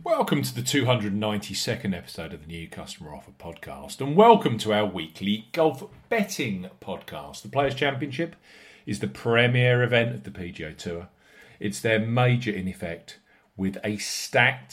Welcome to the 292nd episode of the New Customer Offer podcast, and welcome to our weekly golf betting podcast. The Players' Championship is the premier event of the PGA Tour. It's their major in effect, with a stacked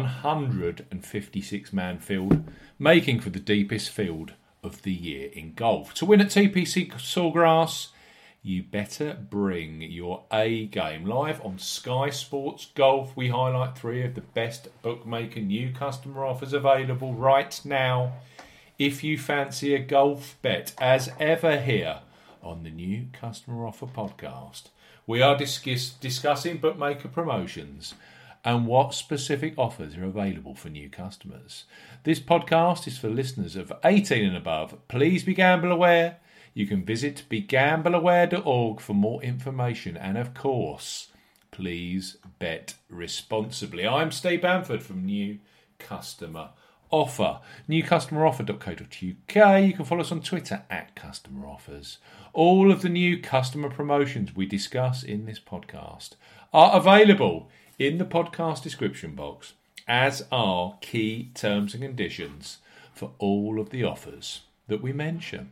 156-man field, making for the deepest field of the year in golf. To win at TPC Sawgrass, you better bring your A game. Live on Sky Sports Golf, we highlight three of the best bookmaker new customer offers available right now. If you fancy a golf bet, as ever here on the New Customer Offer podcast, we are discussing bookmaker promotions and what specific offers are available for new customers. This podcast is for listeners of 18 and above. Please be gamble aware. You can visit begambleaware.org for more information. And of course, please bet responsibly. I'm Steve Bamford from New Customer Offer. newcustomeroffer.co.uk. You can follow us on Twitter at Customer Offers. All of the new customer promotions we discuss in this podcast are available in the podcast description box, as are key terms and conditions for all of the offers that we mention.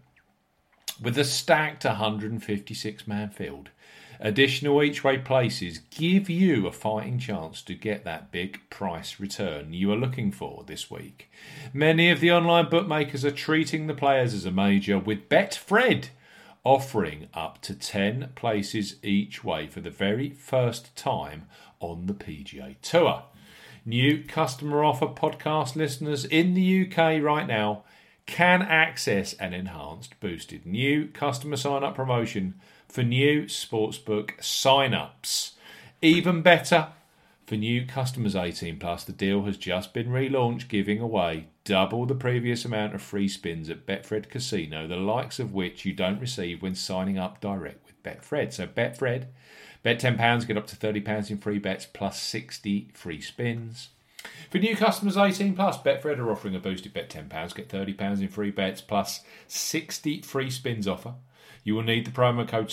With a stacked 156-man field, additional each-way places give you a fighting chance to get that big price return you are looking for this week. Many of the online bookmakers are treating the Players as a major, with Betfred offering up to 10 places each way for the very first time on the PGA Tour. New Customer Offer podcast listeners in the UK right now can access an enhanced, boosted new customer sign-up promotion for new sportsbook sign-ups. Even better, for new customers 18 plus, the deal has just been relaunched, giving away double the previous amount of free spins at Betfred Casino, the likes of which you don't receive when signing up direct with Betfred. So Betfred, bet £10, get up to £30 in free bets plus 60 free spins. For new customers 18 plus, Betfred are offering a boosted bet £10, get £30 in free bets plus 60 free spins offer. You will need the promo code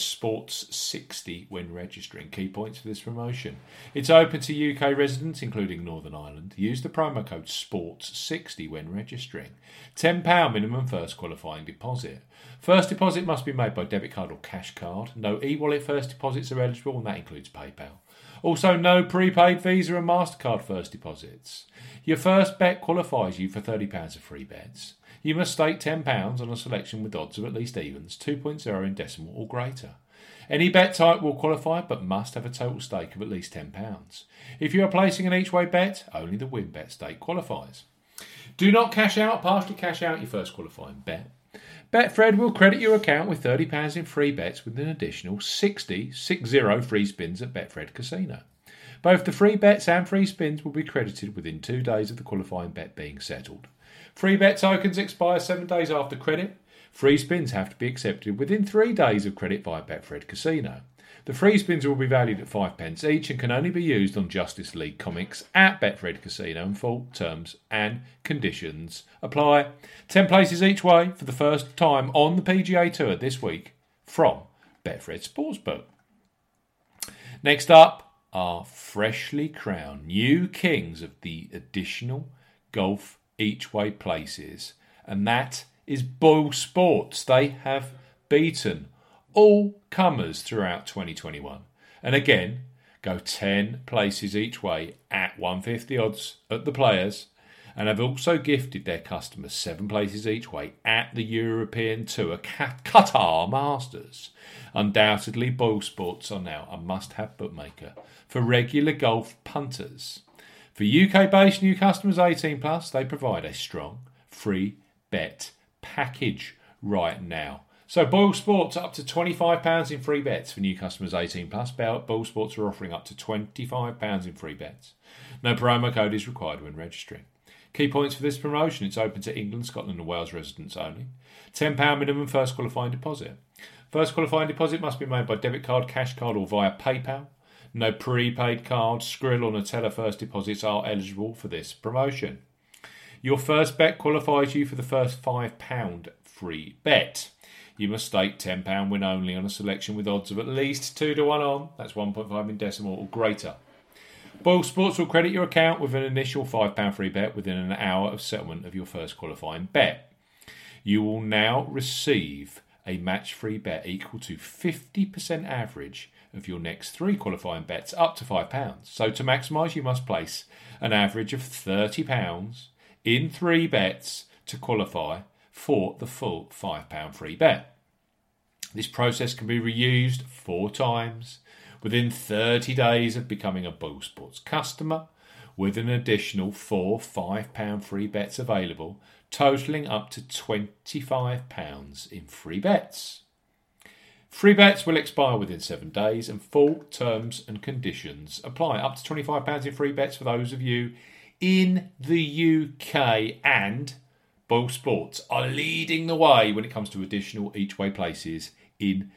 SPORTS60 when registering. Key points for this promotion: it's open to UK residents, including Northern Ireland. Use the promo code SPORTS60 when registering. £10 minimum first qualifying deposit. First deposit must be made by debit card or cash card. No e-wallet first deposits are eligible, and that includes PayPal. Also, no prepaid Visa and MasterCard first deposits. Your first bet qualifies you for £30 of free bets. You must stake £10 on a selection with odds of at least evens, 2.0 in decimal or greater. Any bet type will qualify, but must have a total stake of at least £10. If you are placing an each-way bet, only the win bet stake qualifies. Do not cash out, partially cash out your first qualifying bet. Betfred will credit your account with £30 in free bets with an additional 60 free spins at Betfred Casino. Both the free bets and free spins will be credited within 2 days of the qualifying bet being settled. Free bet tokens expire 7 days after credit. Free spins have to be accepted within 3 days of credit via Betfred Casino. The free spins will be valued at 5p each and can only be used on Justice League comics at Betfred Casino, and full terms and conditions apply. 10 places each way for the first time on the PGA Tour this week from Betfred Sportsbook. Next up are freshly crowned new kings of the additional golf each way places, and that is Boyle Sports. They have beaten all comers throughout 2021, and again go 10 places each way at 150 odds at the Players, and have also gifted their customers 7 places each way at the European Tour Qatar Masters. Undoubtedly, Boyle Sports are now a must-have bookmaker for regular golf punters. For UK-based new customers 18 plus, they provide a strong free bet package right now. So Boyle Sports, up to £25 in free bets for new customers 18 plus. Boyle Sports are offering up to £25 in free bets. No promo code is required when registering. Key points for this promotion: it's open to England, Scotland and Wales residents only. £10 minimum first qualifying deposit. First qualifying deposit must be made by debit card, cash card or via PayPal. No prepaid cards, Skrill or Nutella first deposits are eligible for this promotion. Your first bet qualifies you for the first £5 free bet. You must stake £10 win only on a selection with odds of at least 2 to 1 on, that's 1.5 in decimal or greater. Boyle Sports will credit your account with an initial £5 free bet within an hour of settlement of your first qualifying bet. You will now receive a match-free bet equal to 50% average of your next 3 qualifying bets up to £5. So to maximise, you must place an average of £30 in 3 bets to qualify for the full £5 free bet. This process can be reused 4 times within 30 days of becoming a Boyle Sports customer, with an additional 4 £5 free bets available, totalling up to £25 in free bets. Free bets will expire within 7 days and full terms and conditions apply. Up to £25 in free bets for those of you in the UK, and Boyle Sports are leading the way when it comes to additional each way places in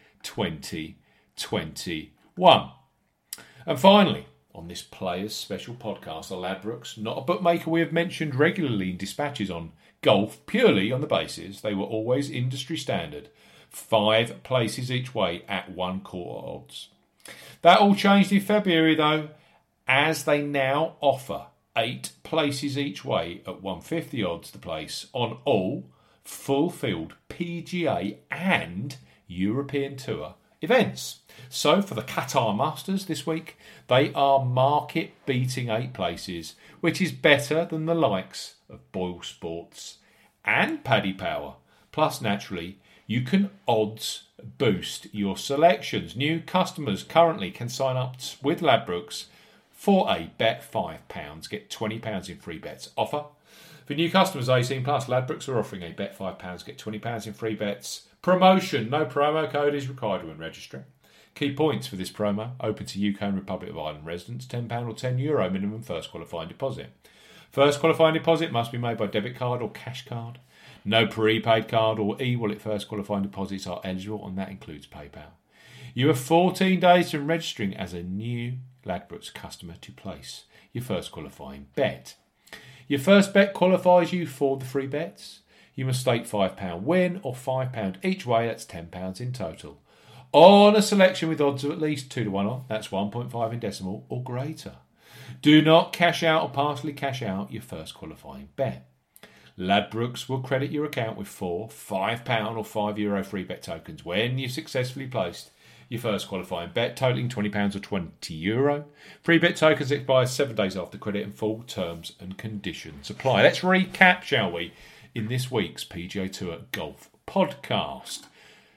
2021. And finally, on this Players Special podcast, the Ladbrokes, not a bookmaker we have mentioned regularly in dispatches on golf, purely on the basis they were always industry standard, 5 places each way at 1/4 odds. That all changed in February though, as they now offer 8 places each way at 150 odds the place on all full field PGA and European Tour events. So for the Qatar Masters this week, they are market beating 8 places, which is better than the likes of Boyle Sports and Paddy Power. Plus, naturally, you can odds boost your selections. New customers currently can sign up with Ladbrokes for a bet £5, get £20 in free bets offer. For new customers 18 plus, Ladbrokes are offering a bet £5, get £20 in free bets promotion. No promo code is required when registering. Key points for this promo: open to UK and Republic of Ireland residents, £10 or €10 minimum first qualifying deposit. First qualifying deposit must be made by debit card or cash card. No prepaid card or e-wallet first qualifying deposits are eligible, and that includes PayPal. You have 14 days from registering as a new Ladbrokes customer to place your first qualifying bet. Your first bet qualifies you for the free bets. You must stake £5 win or £5 each way, that's £10 in total, on a selection with odds of at least 2 to 1 on, that's 1.5 in decimal or greater. Do not cash out or partially cash out your first qualifying bet. Ladbrokes will credit your account with 4 £5 or €5 free bet tokens when you've successfully placed your first qualifying bet, totaling £20 or €20. Free bet tokens expire 7 days after credit, and full terms and conditions apply. Let's recap, shall we, in this week's PGA Tour Golf podcast.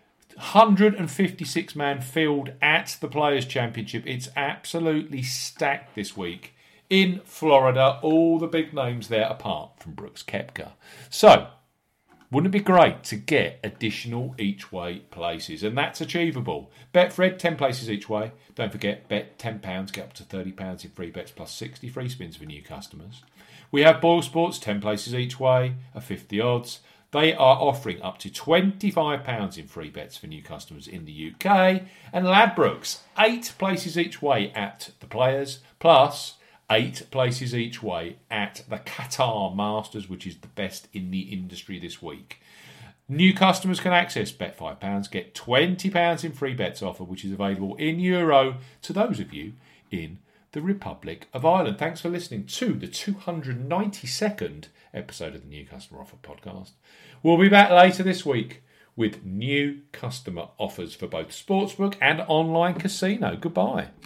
156-man field at the Players' Championship. It's absolutely stacked this week in Florida. All the big names there apart from Brooks Koepka. So, wouldn't it be great to get additional each way places? And that's achievable. Betfred, 10 places each way. Don't forget, bet £10, get up to £30 in free bets plus 60 free spins for new customers. We have Boyle Sports, 10 places each way at 50 odds. They are offering up to £25 in free bets for new customers in the UK. And Ladbrokes, 8 places each way at the Players, plus 8 places each way at the Qatar Masters, which is the best in the industry this week. New customers can access bet £5, get £20 in free bets offer, which is available in euro to those of you in the Republic of Ireland. Thanks for listening to the 292nd episode of the New Customer Offer podcast. We'll be back later this week with new customer offers for both Sportsbook and online casino. Goodbye.